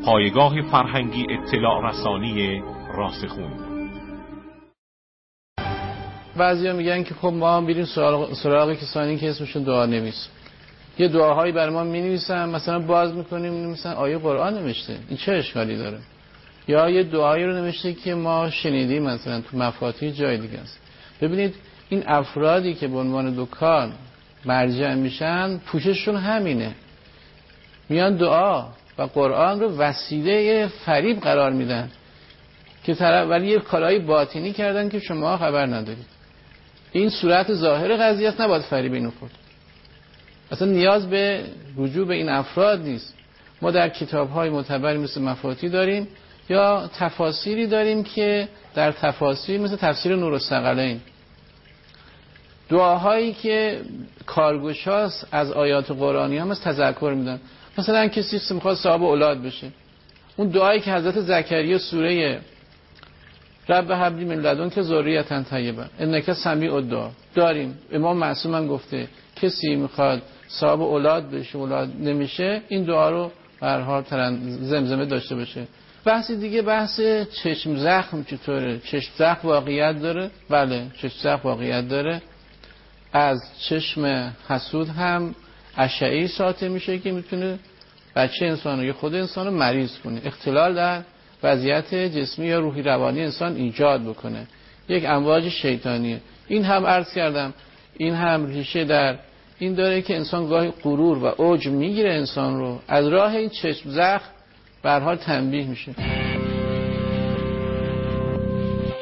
پایگاه فرهنگی اطلاع رسانی راسخون. بعضیا میگن که خب ما هم بریم سراغ کسانی که اسمشون دعا نویس، یه دعاهایی برای ما مینویسن، مثلا باز میکنیم مینویسن آیه قرآن نوشته، این چه اشکالی داره؟ یا یه دعایی رو نوشته که ما شنیدیم مثلا تو مفاتیح جای دیگه است. ببینید این افرادی که به عنوان دکان مرجع میشن پوشششون همینه، میان دعا و قرآن رو وسیله فریب قرار میدن که ولی یه کارهای باطنی کردن که شما خبر ندارید. این صورت ظاهر قضیه است، نباید فریب اینو خورد. اصلا نیاز به رجوع به این افراد نیست. ما در کتاب‌های معتبری مثل مفاتیح داریم یا تفاسیری داریم که در تفاسیر مثل تفسیر نورالثقلین دعاهایی که کارگشاست از آیات قرآنی هم از تذکر میدن. مثلا کسی میخواد صاحب اولاد بشه، اون دعایی که حضرت زکریا سوره رب هب لی من لدنک ذریة طیبة انک سمیع الدعا داریم. امام معصوم هم گفته کسی میخواد صاحب اولاد بشه، اولاد نمیشه، این دعا رو به هر حال زمزمه داشته باشه. بحث دیگه بحث چشم زخم چطوره؟ چشم زخم واقعیت داره؟ بله چشم زخم واقعیت داره. از چشم حسود هم اشعه‌ای ساطع میشه که میتونه بچه انسان یا خود انسان رو مریض کنه، اختلال در وضعیت جسمی یا روحی روانی انسان ایجاد بکنه، یک امواج شیطانیه. این هم عرض کردم این هم ریشه در این داره که انسان گاهی غرور و عجب میگیره انسان رو، از راه این چشم زخم به هر حال تنبیه میشه.